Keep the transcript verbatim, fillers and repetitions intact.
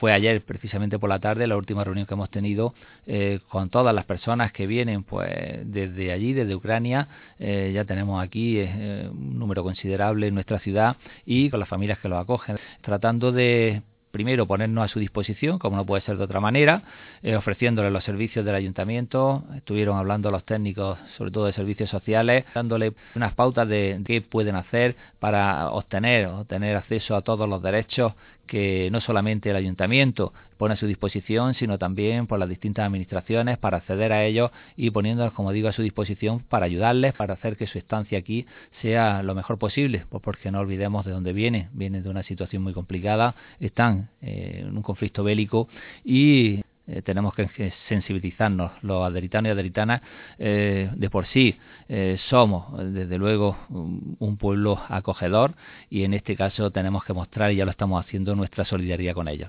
Fue ayer, precisamente por la tarde, la última reunión que hemos tenido eh, con todas las personas que vienen pues desde allí, desde Ucrania. Eh, ya tenemos aquí eh, un número considerable en nuestra ciudad, y con las familias que los acogen, tratando de primero ponernos a su disposición, como no puede ser de otra manera, eh, ofreciéndoles los servicios del ayuntamiento. Estuvieron hablando los técnicos, sobre todo de servicios sociales, dándole unas pautas de qué pueden hacer para obtener o tener acceso a todos los derechos que no solamente el ayuntamiento pone a su disposición, sino también por las distintas administraciones, para acceder a ellos y poniéndolos, como digo, a su disposición para ayudarles, para hacer que su estancia aquí sea lo mejor posible, pues porque no olvidemos de dónde viene. Vienen de una situación muy complicada, están eh, en un conflicto bélico, y Eh, tenemos que, que sensibilizarnos. Los aderitanos y aderitanas eh, de por sí eh, somos, desde luego, un, un pueblo acogedor, y en este caso tenemos que mostrar, y ya lo estamos haciendo, nuestra solidaridad con ellos.